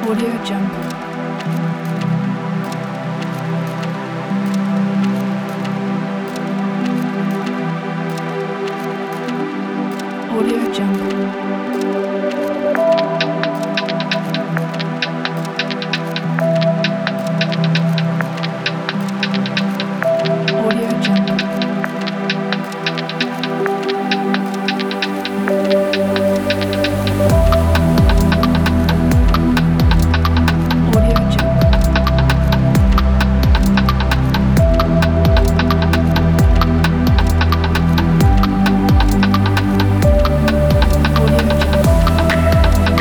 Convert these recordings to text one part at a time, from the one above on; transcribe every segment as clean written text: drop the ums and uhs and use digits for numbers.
Audio Jungle. Audio Jungle. Audio Jungle. Audio Jungle. Audio Jungle.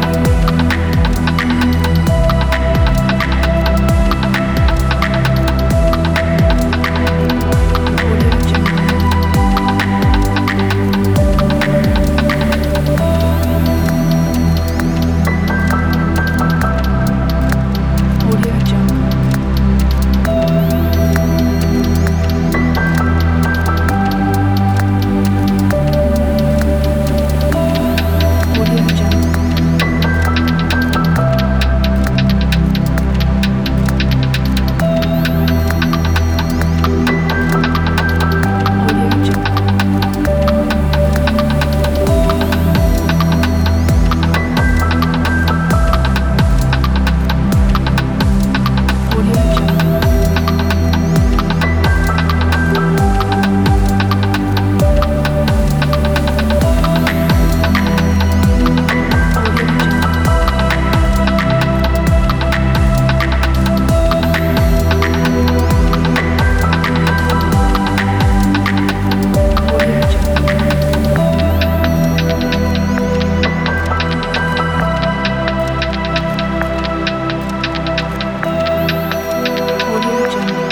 Audio Jungle. Audio Jungle. Audio Jungle. Audio Jungle. Audio Jungle. Audio Jungle. Audio Jungle. Audio Jungle.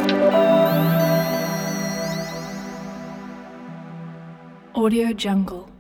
Audio Jungle.